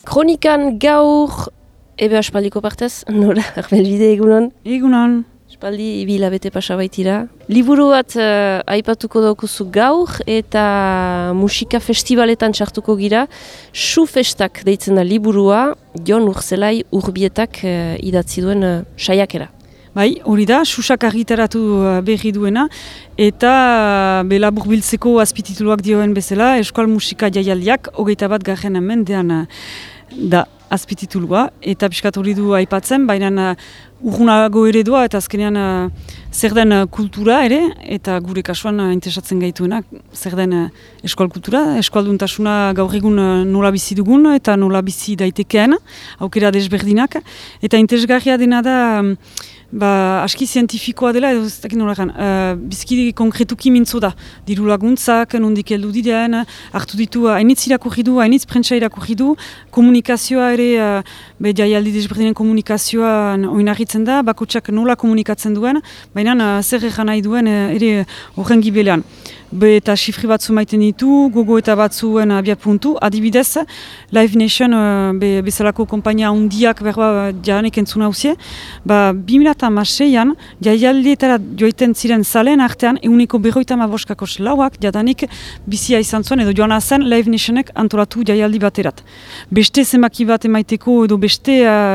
Kronikan gaur, ebe aspaldiko partez, nora, Armelbide egunon? Egunon. Aspaldi ibila bete pasa baitira. Liburu bat aipatuko daukuzu gaur eta musika festivaletan txartuko gira. Su festak deitzen da liburua, Jon Urzelai Urbietak idatzi duen saiakera. Bai, hori da, Susak argitaratu berri duena, eta labur biltzeko azpitituluak dioen bezala, Euskal Musika Jaialdiak 21. mendean da azpititulua, eta pixkat hori du aipatzen, baina urgunago eredua, eta azkenean zer den kultura ere, eta gure kasuan interesatzen gaituenak, zer den eskual kultura, eskualduntasuna gaur egun nola bizi dugun, eta nola bizi daitekeen, aukera desberdinak, eta interesgarria dena da, aski zientifikoa dela, edo ez dakit norakan, biziki konkretuki mintzo da. Diru laguntzak, nondik heldu diren, hartu ditu, hainitz irakurri du, hainitz prentsa irakurri du, komunikazioa ere, jaialdi desberdinen komunikazioa oinarritzen da, bakotsak nola komunikatzen duen, baina zer egan nahi duen ere horren gibelean. Eta sifri batzu maiten ditu, gogo eta batzuen abiapuntu. Adibidez, Live Nation bezalako kompainia handiak berba jaranek entzuna hauzie. 2006an, jaialdietara joiten ziren zaleen artean, 155 lauak jadanik bizia izan zuen, edo joana zen Live Nationek antolatu jaialdi baterat. Beste zenbaki bat emaiteko edo beste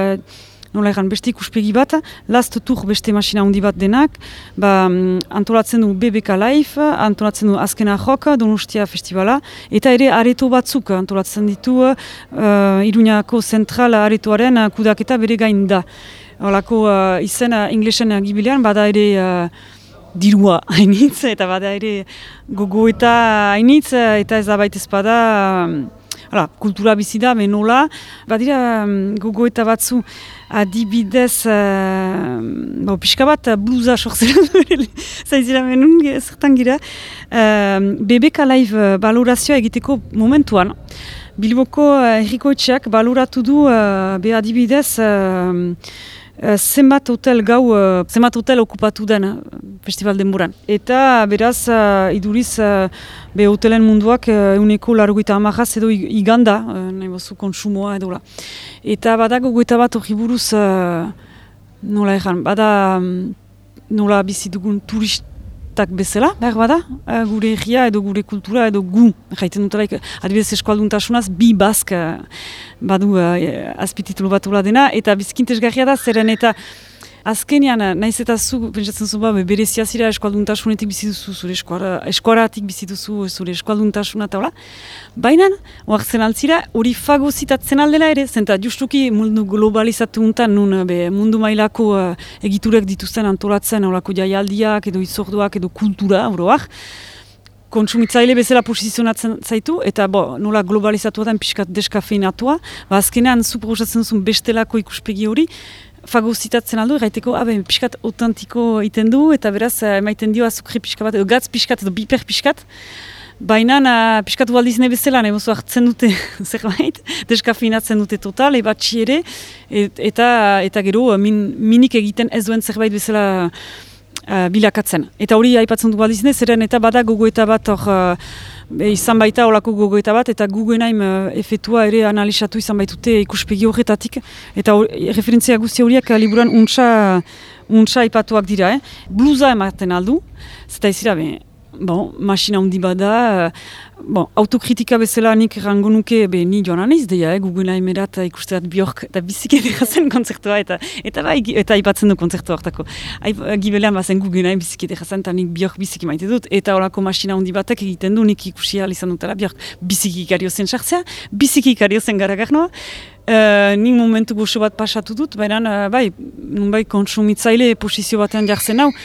ikuspegi bat, Last Tour beste masina handi bat denak, antolatzen du BBK Live, antolatzen du Azkena Rock, Donostia Festivala, eta ere areto batzuk antolatzen ditu Iruñako zentral aretoaren kudaketa bere gain da. Horako izen inglesen gibilean, bada ere dirua hainitz, eta bada ere gogo eta hainitz, eta ez da baitez bada kultura bizi da, nola. Badira gogo eta batzu adibidez, pixka bat bluza sortzera zaizira menun, zertan gira. BBK Live balorazioa egiteko momentuan, Bilboko herrikoetxeak baloratu du adibidez zenbat hotel okupatu den festival denboran. Eta beraz, iduriz, hotelen munduak 180 edo iganda, nahi bozu konsumoa edo la. Eta bada gogoeta bat hori buruz, nola egan, bada nola bizi dugun turistak bezala, behar bada, gure herria edo gure kultura edo gu, jaiten dutelaik, adibidez eskualduntasunaz, bi bazk badu azpititulu bat hola dena, eta bizkintesgarria da, zeren eta azkenean, nahiz eta zu, pentsatzen zu, berezia zira eskualduntasunetik bizituzu, zure eskuaratik bizituzu, zure eskualduntasuna eta hola. Baina, oartzen altzira, hori fagozitatzen aldela ere, zenta justuki mundu globalizatu untan, nun mundu mailako egiturek dituzten antolatzen, horako jaialdiak, edo itzorduak, edo kultura, oroak, kontsumitzaile bezala posizionatzen zaitu, eta nola globalizatua den pixkat deskafeinatua, azkenean zu proposatzen zuen bestelako ikuspegi hori, fagozitatzen aldo, gaiteko, pixkat autentiko iten du, eta beraz, emaiten dio azukre pixka bat, edo gatz pixkat, edo biper pixkat, baina pixkat ualdizne bezala, nahi hartzen dute zerbait, deskafeinatzen dute total, ebatxi ere, eta gero, minik egiten ez duen zerbait bezala bilakatzen. Eta hori aipatzen du ualdizne, zeren eta bada gogoeta bat hor, izan baita olako gogoeta bat, eta Guggenheim efetua ere analizatu izan baitute ikuspegi horretatik, eta referentzia guzti horiek liburan untsa aipatuak dira. Bluza ematen aldu, zeta izira, masina handi bada, autokritika bezala nik errango nuke, ni joan anaiz deia, Guggenheim erat ikusteat Björk, eta biziki edera zen kontzertua, eta aipatzen du kontzertua hortako. Gibelean bazen Guggenheim biziki edera zen, eta nik Björk biziki maite dut, eta horako masina handi batek egiten du, nik ikusia izan dutela Björk biziki ikario zen sartzea, biziki ikario zen garagarnoa, nik momentu goxo bat pasatu dut, baina nunbai konsumitzaile posizio batean jartzen hau,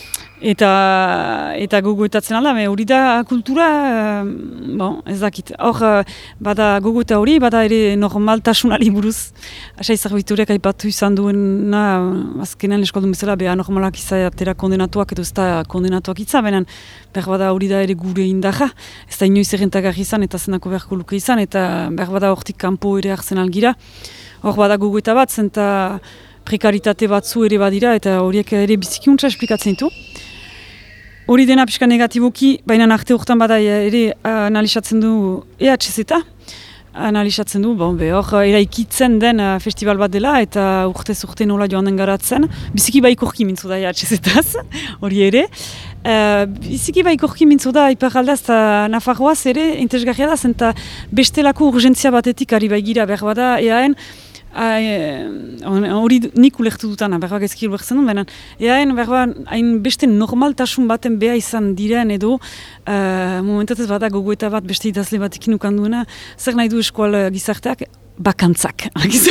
eta gogoetatzen alda, hori da kultura, ez dakit. Hor, bada gogoeta hori, bada ere normaltasunari buruz, asai zerbiturek aipatu izan duena, azkenean eskualdun bezala, anormalak izatera kondenatuak edo ez da kondenatuak itza, baina bada hori da ere gure indarra, ez da inoiz errentagarri izan, eta zenako beharko luke izan, eta bada hortik kanpo ere hartzen algira. Hor, bada gogoeta bat, zenta prekaritate batzu ere badira, eta horiek ere bizikiuntza esplikatzen ditu. Hori dena pixka negatiboki, baina arte horretan bada ere analizatzen du EHZ-eta. analizatzen du, hor eraikitzen den festival bat dela, eta urtez urte nola joan den garatzen. Biziki baikorki mintzu da atxezetaz, hori ere. Biziki baikorki mintzu da Iparraldaz eta Nafarroaz ere, interesgarria da, zenta bestelako urgentzia batetik ari baigira behar bada, eaen, hori nik ulertu dutana, berba gezki ulertzen dut, baina eaen berba hain beste normaltasun baten beha izan diren edo momentatez bada gogoeta bat beste idazle batekin ukan duena, zer nahi du eskual gizarteak? Bakantzak.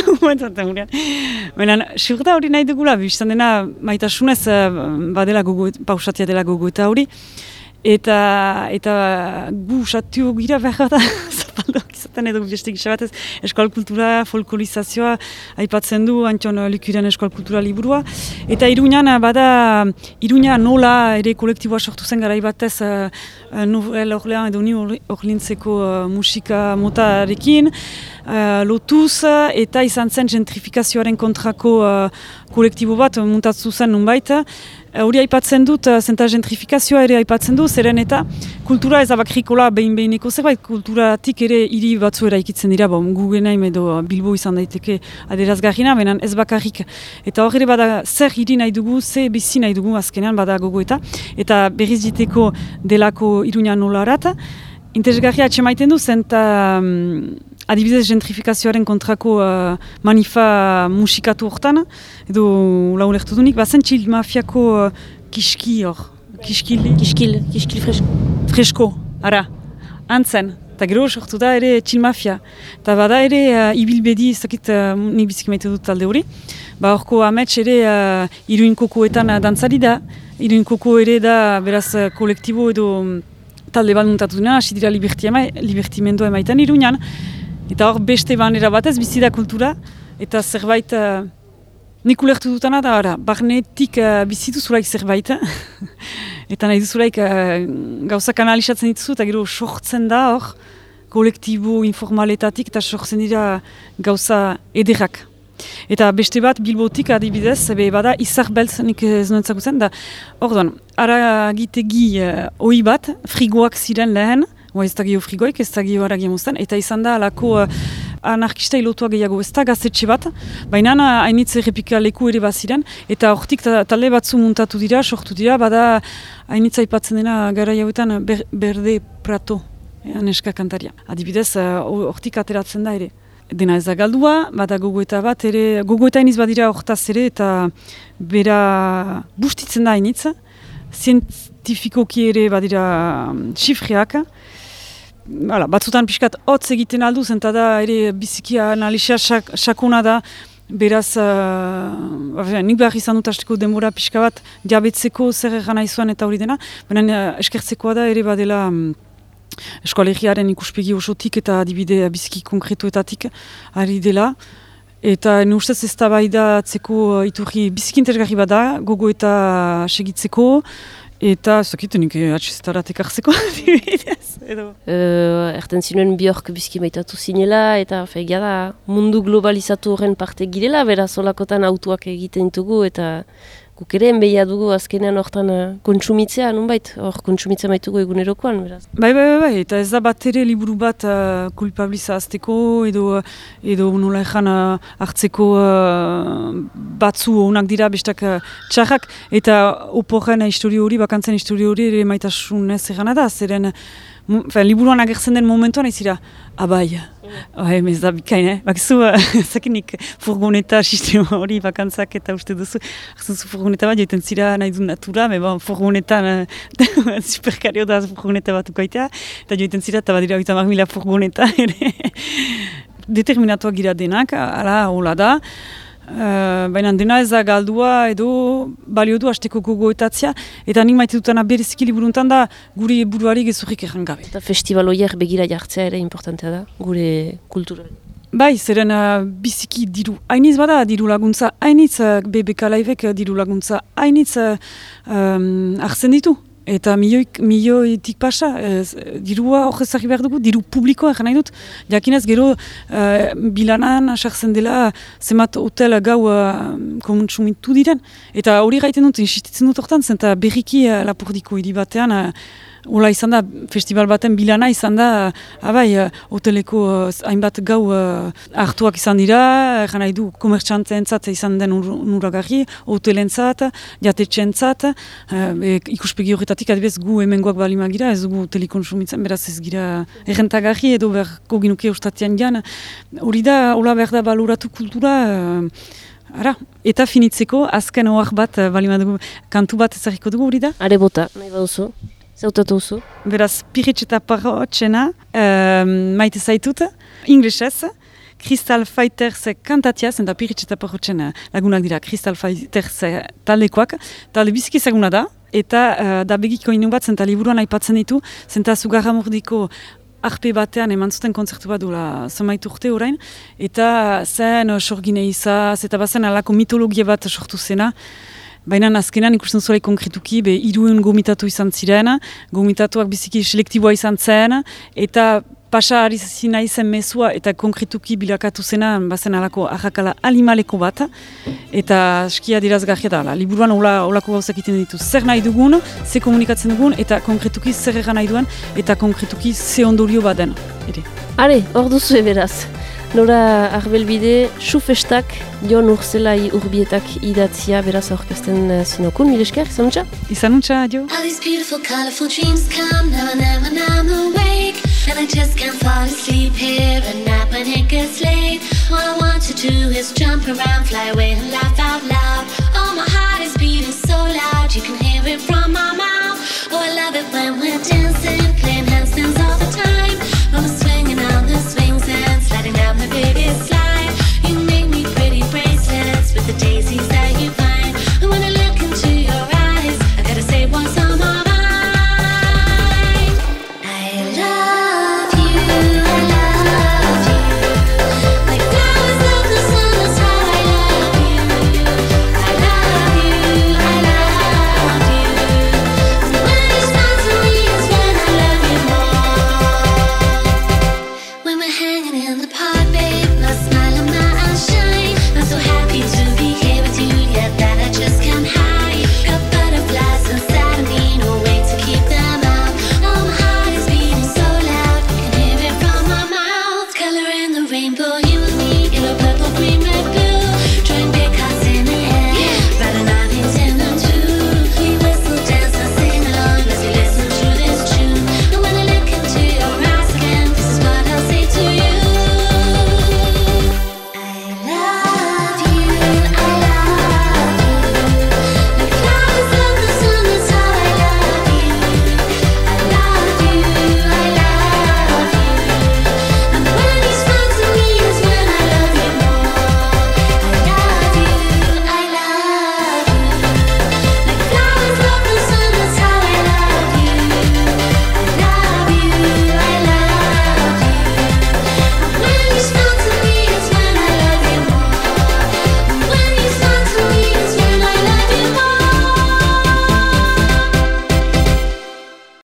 Baina, segurta hori nahi dugula, biztan dena maitasunez badela pausatia dela gogoeta hori, eta gu usatu gira behar da, zapaldoak izaten edo beste gisa batez, eskual kultura, folklorizaioa, aipatzen du, Antion Likuren eskual kultura liburua, eta Iruña nola ere kolektiboa sortu zen garai batez Nouvelle Orleans edo New Orleanseko musika motarekin, lotuz, eta izan zen gentrifikazioaren kontrako kolektibo bat muntatzu zen nunbait. Hori aipatzen dut, zenta gentrifikazioa ere aipatzen du, zeren eta kultura ez abakrikola behin-behineko zerbait, kulturatik ere hiri batzu eraikitzen dira, Guggenheim edo Bilbo izan daiteke aderazgarrina, benen ez bakarrik. Eta hor ere bada zer hiri nahi dugu, ze bizi nahi dugu azkenean bada gogoeta, eta berriz diteko delako Iruña nolarat. Interesgarria atxemaiten du, zenta adibidez gentrifikazioaren kontrako manifa musikatu hortan, edo laulertu dunik, bazen txil mafiako kiski hor. Kiskil fresko, ara, antzen. Eta gero sortu da ere txil mafia. Eta bada ere ibilbedi, ez dakit nik bizik maite dut talde hori. Horko amets ere Iruñkokoetan dantzari da. Iruñkoko ere da beraz kolektibo edo talde bat muntatu dena, hasi dira libertimendua emaitan Iruñan. Eta hor beste banera batez bizi da kultura, eta zerbait nik ulertu dutana da, barnetik bizitu zuraik zerbait, eta nahi duzuraik gauzak analizatzen dituzu, eta gero sortzen da hor kolektibo informaletatik, eta sortzen dira gauza ederrak. Eta beste bat Bilbotik adibidez, bada Izar Beltz nik ez nuen zagutzen, da orduan, ara gitegi ohi bat, frigoak ziren lehen, ez da gehiago frigoik, ez da gehiago haragia mozten, eta izan da alako anarkista ilotua gehiago, ez da gazetxe bat, baina hainitz errepika leku ere baziren, eta hortik talde batzu muntatu dira, sortu dira, bada hainitz aipatzen dena gara jauetan Berde Prato, neska kantaria. Adibidez, hortik ateratzen da ere. Dena ez da galdua, bada gogoeta bat ere, gogoeta hainitz badira hortaz ere, eta bera bustitzen da hainitz, zientifikoki ere badira xifreak, batzutan pixkat hotz egiten aldu, zenta da ere biziki analizia sakona da, beraz, nik behar izan dut hasteko denbora pixka bat, diabetzeko zer egan aizuan eta hori dena, baina eskertzekoa da ere badela eskoalegiaren ikuspegi osotik eta adibide biziki konkretuetatik ari dela. Eta ustez ez da bai da atzeko iturri biziki interesgarri bada, gogo eta segitzeko, eta ez dakit nik atxezetarat ekartzeko adibidez. Erten zinuen Bjork biziki maitatu zinela, eta egia da mundu globalizatu horren parte girela, beraz olakotan autuak egiten dugu, eta guk ere enbeia dugu azkenean hortan kontsumitzea, nunbait, hor kontsumitzea maitugu egunerokoan, beraz. Bai, eta ez da bat ere liburu bat kulpabiliza azteko, edo nola ezan hartzeko batzu honak dira bestak txarrak, eta oporren historio hori, bakantzen historio hori ere maitasunez egana da, zeren liburuan agertzen den momentuan ez dira, abai, ez da bikain, bakizu, zakinik furgoneta sistema hori bakantzak eta uste duzu, furgoneta bat joiten zira nahi du natura, furgonetan superkario da furgoneta bat ukaitea, eta joiten zira eta badira 80.000 furgoneta ere, determinatuak gira denak, ala, hola da, baina dena ez da galdua edo balio du hasteko gogoetatzea, eta nik maite dutana bereziki liburuntan da gure buruari gezurrik erran gabe. Eta festival horiek begira jartzea ere importantea da, gure kulturari. Bai, zeren biziki diru hainitz bada, diru laguntza hainitz, BBK Live-ek diru laguntza hainitz hartzen ditu. Eta milioitik pasa, dirua horrezak behar dugu, diru publikoa egin nahi dut. Jakinez gero bilanan sartzen dela zemat hotel gau kontsumitu diren. Eta hori gaiten dut, insistitzen dut hortan, zenta berriki Lapurdiko hiri batean Ola izan da, festival baten bilana izan da, hoteleko hainbat gau hartuak izan dira, egan nahi du komertxantzeentzat izan den nuragarri, hotelentzat, jatetxeentzat, ikuspegi horretatik adibez gu hemengoak balimagira, ez dugu telekonsumitzen, beraz ez gira errentagarri edo berko ginuke ustatian jan. Hori da, hola behar da baloratu kultura, eta finitzeko, azken ohar bat, balimadugu, kantu bat ezagiko dugu hori da? Are bota, nahi baduzu. Zautatu duzu. Beraz, Piritx eta Parrotxena, maite zaitut, inglesez, Crystal Fighters kantatiaz, eta Piritx eta Parrotxena lagunak dira, Crystal Fighters taldekoak, talde biziki ezaguna da, eta da begiko inu bat, zenta liburuan aipatzen ditu, zenta Zugarramurdiko arpe batean eman zuten kontzertu bat duela zenbait urte orain, eta zen sorgine izaz, eta bazen alako mitologia bat sortu zena. Baina azkenan ikusten zuela konkretuki, 300 gomitatu izan ziren, gomitatuak biziki selektiboa izan zen, eta pasa ari zina izen mezua eta konkretuki bilakatu zena, bazen alako ahakala alimaleko bat, eta eskia dirazgarria da. Liburuan olako gauzak iten ditu. Zer nahi dugun, ze komunikatzen dugun, eta konkretuki zer egan nahi duen, eta konkretuki ze ondorio baden. Are, hor duzu eberaz. Nora Arbelbide, Xufestak, Jon Urzelai Urbietak idatzia beraz aurkezten zinokun, mil esker, izanuntza? Izanuntza, adio. All these beautiful, colorful dreams come now and I'm awake, and I just can't fall asleep here at night when it gets late. All I want to do is jump around, fly away and laugh out loud. Oh, my heart is beating so loud, you can hear it from my mouth.